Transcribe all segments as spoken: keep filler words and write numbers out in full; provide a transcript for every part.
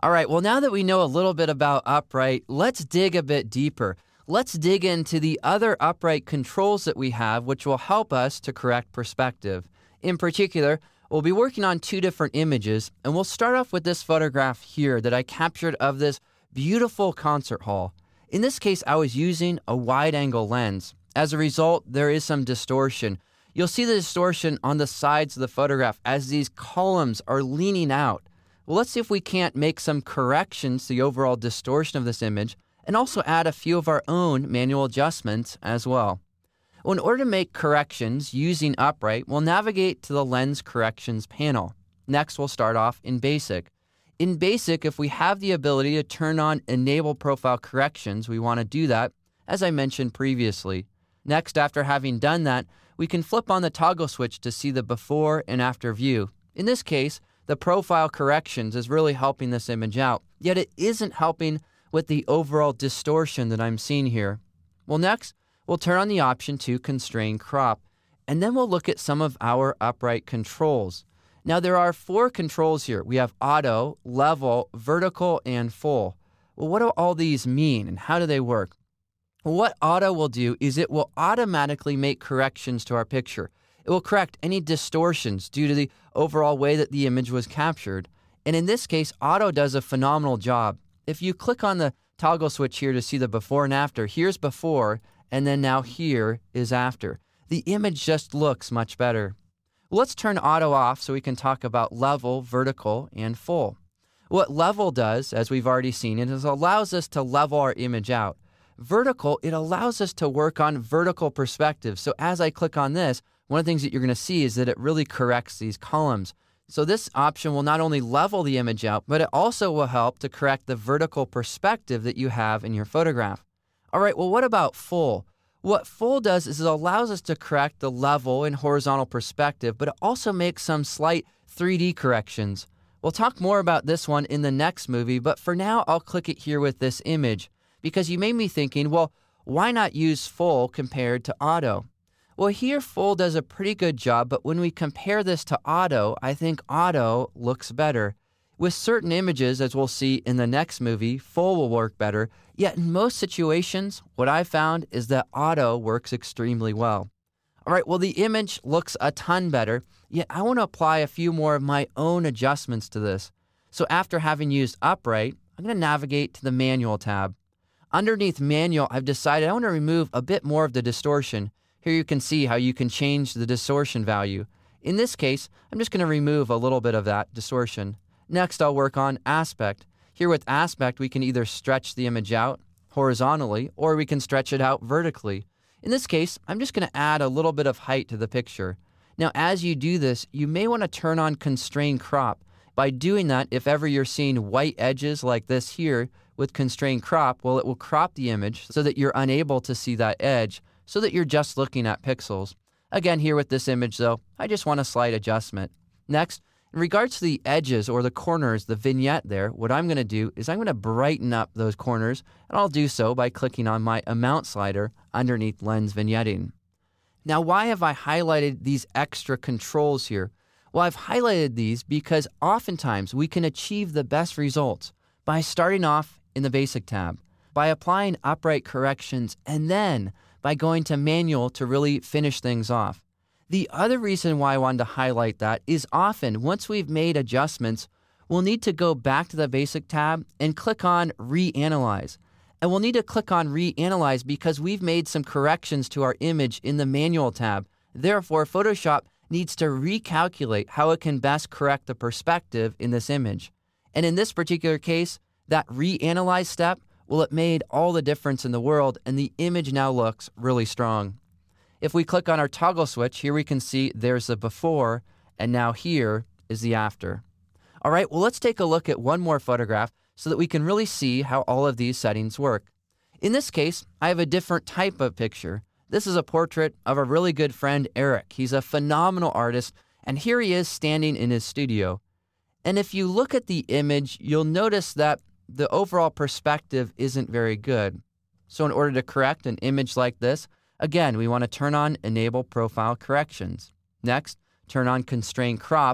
All right, well, now that we know a little bit about upright, let's dig a bit deeper. Let's dig into the other upright controls that we have, which will help us to correct perspective. In particular, we'll be working on two different images, and we'll start off with this photograph here that I captured of this beautiful concert hall. In this case, I was using a wide-angle lens. As a result, there is some distortion. You'll see the distortion on the sides of the photograph as these columns are leaning out. Well, let's see if we can't make some corrections to the overall distortion of this image and also add a few of our own manual adjustments as well. Well, in order to make corrections using upright, we'll navigate to the Lens Corrections panel. Next, we'll start off in Basic. In Basic, if we have the ability to turn on Enable Profile Corrections, we want to do that, as I mentioned previously. Next, after having done that, we can flip on the toggle switch to see the before and after view. In this case, the profile corrections is really helping this image out, yet it isn't helping with the overall distortion that I'm seeing here. Well, next, we'll turn on the option to Constrain Crop, and then we'll look at some of our upright controls. Now, there are four controls here. We have Auto, Level, Vertical, and Full. Well, what do all these mean, and how do they work? Well, what Auto will do is it will automatically make corrections to our picture. It will correct any distortions due to the overall way that the image was captured. And in this case, Auto does a phenomenal job. If you click on the toggle switch here to see the before and after, here's before, and then now here is after. The image just looks much better. Well, let's turn Auto off so we can talk about Level, Vertical, and Full. What Level does, as we've already seen, it is allows us to level our image out. Vertical, it allows us to work on vertical perspective. So as I click on this, one of the things that you're going to see is that it really corrects these columns. So this option will not only level the image out, but it also will help to correct the vertical perspective that you have in your photograph. All right, well, what about Full? What Full does is it allows us to correct the level and horizontal perspective, but it also makes some slight three D corrections. We'll talk more about this one in the next movie, but for now, I'll click it here with this image, because you may be thinking, well, why not use Full compared to Auto? Well, here Full does a pretty good job, but when we compare this to Auto, I think Auto looks better. With certain images, as we'll see in the next movie, Full will work better, yet in most situations, what I've found is that Auto works extremely well. All right, well, the image looks a ton better, yet I want to apply a few more of my own adjustments to this. So after having used Upright, I'm going to navigate to the Manual tab. Underneath Manual, I've decided I want to remove a bit more of the distortion. Here you can see how you can change the distortion value. In this case, I'm just going to remove a little bit of that distortion. Next, I'll work on Aspect. Here with Aspect, we can either stretch the image out horizontally, or we can stretch it out vertically. In this case, I'm just going to add a little bit of height to the picture. Now, as you do this, you may want to turn on Constrain Crop. By doing that, if ever you're seeing white edges like this here with Constrain Crop, well, it will crop the image so that you're unable to see that edge, so that you're just looking at pixels. Again, here with this image, though, I just want a slight adjustment. Next, in regards to the edges or the corners, the vignette there, what I'm going to do is I'm going to brighten up those corners, and I'll do so by clicking on my Amount slider underneath Lens Vignetting. Now, why have I highlighted these extra controls here? Well, I've highlighted these because oftentimes we can achieve the best results by starting off in the Basic tab, by applying upright corrections, and then by going to Manual to really finish things off. The other reason why I wanted to highlight that is often once we've made adjustments, we'll need to go back to the Basic tab and click on Reanalyze. And we'll need to click on Reanalyze because we've made some corrections to our image in the Manual tab. Therefore, Photoshop needs to recalculate how it can best correct the perspective in this image. And in this particular case, that Reanalyze step, well, it made all the difference in the world, and the image now looks really strong. If we click on our toggle switch, here we can see there's the before, and now here is the after. All right, well, let's take a look at one more photograph so that we can really see how all of these settings work. In this case, I have a different type of picture. This is a portrait of a really good friend, Eric. He's a phenomenal artist, and here he is standing in his studio. And if you look at the image, you'll notice that the overall perspective isn't very good. So in order to correct an image like this, again, we want to turn on Enable Profile Corrections. Next, turn on Constrain Crop,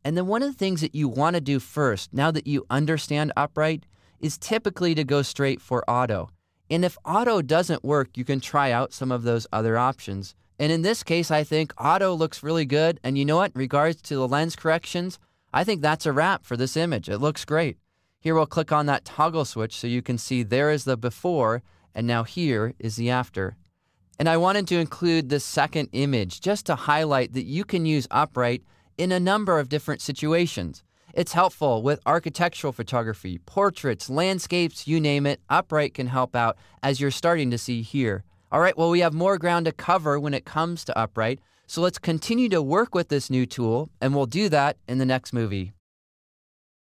And then one of the things that you want to do first, now that you understand upright, is typically to go straight for auto. And if auto doesn't work, you can try out some of those other options. And in this case, I think auto looks really good. And you know what? In regards to the lens corrections, I think that's a wrap for this image. It looks great. Here we'll click on that toggle switch so you can see there is the before, and now here is the after. And I wanted to include this second image just to highlight that you can use upright in a number of different situations. It's helpful with architectural photography, portraits, landscapes, you name it. Upright can help out, as you're starting to see here. All right, well, we have more ground to cover when it comes to upright, so let's continue to work with this new tool, and we'll do that in the next movie.